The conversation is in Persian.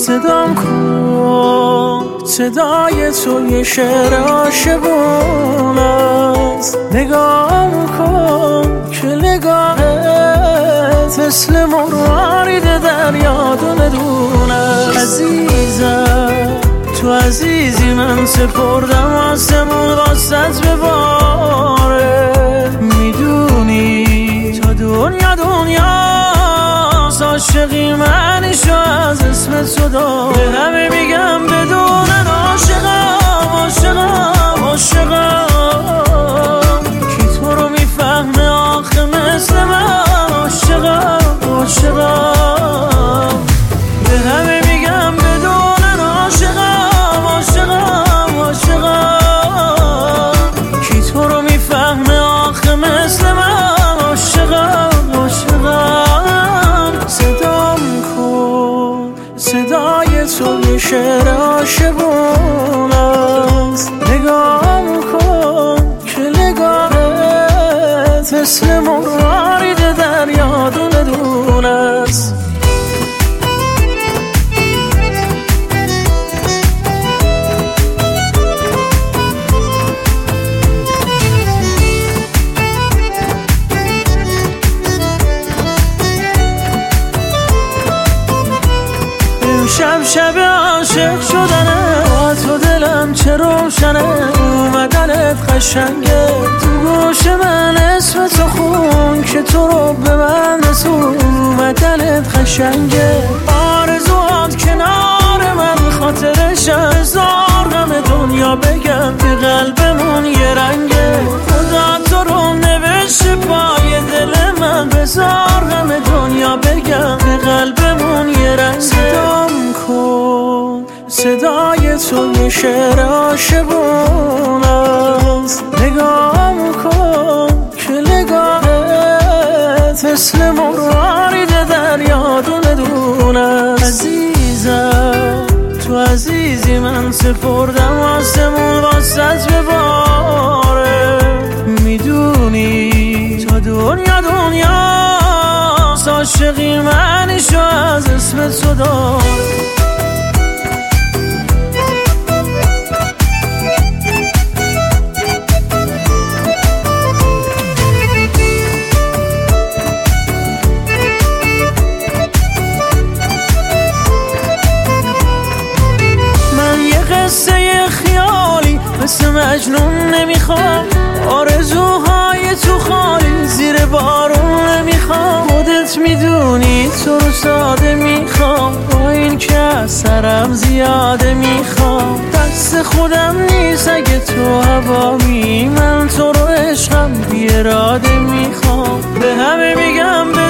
صدام کن، صدای تو یه شعر عاشقون است. نگام کن که نگاهت مثل مروارید دریا دونه. عزیزم تو عزیزی، من سپردم آسمون واسط بباره. میدونی تا دنیا دنیاست، عاشقی منشو از اسم تو دار. به همه میگم بدونن عاشقم عاشقم عاشقم، کی تو رو میفهمه آخه مثل من عاشقم عاشقم. به همه میگم بدونن عاشقم عاشقم عاشقم، کی تو رو میفهمه آخه مثل من عاشقم عاشقم. صدام کن، صدای تو یه شعر عاشقون است. نگام کن که نگاهت مثل مروارید دریا دونه دونه است. شب عاشق شدنه، با تو دلم چه روشنه. اومدنت قشنگه، تو گوش من اسم تو خون که تو رو به من رسون. اومدنت قشنگه، آرزوات کنار من، خاطرش هزار غم دنیا بگم که قلبمون یه رنگه. خدا تو رو نوشته پای دل من، بزار غم دنیا بگم که قلبمون یه رنگه. صدام کن، صدای تو یه شعر عاشقون است. نگام کن که نگاهت مثل مروارید دریا دونه دونه. عزیزم تو عزیزی، من سپردم آسمون واسط بباره. میدونی تا دنیا دنیاست، عاشقی منشو از اسم تو دار. قصه خیالی مثل مجنون نمیخوام، آرزوهای تو خالی زیر بارون نمیخوام. خودت میدونی تو رو ساده میخوام، با این که از سرم زیاده میخوام. دست خودم نیست اگه تو هوامی، من تو رو عشقم بی اراده میخوام. به همه میگم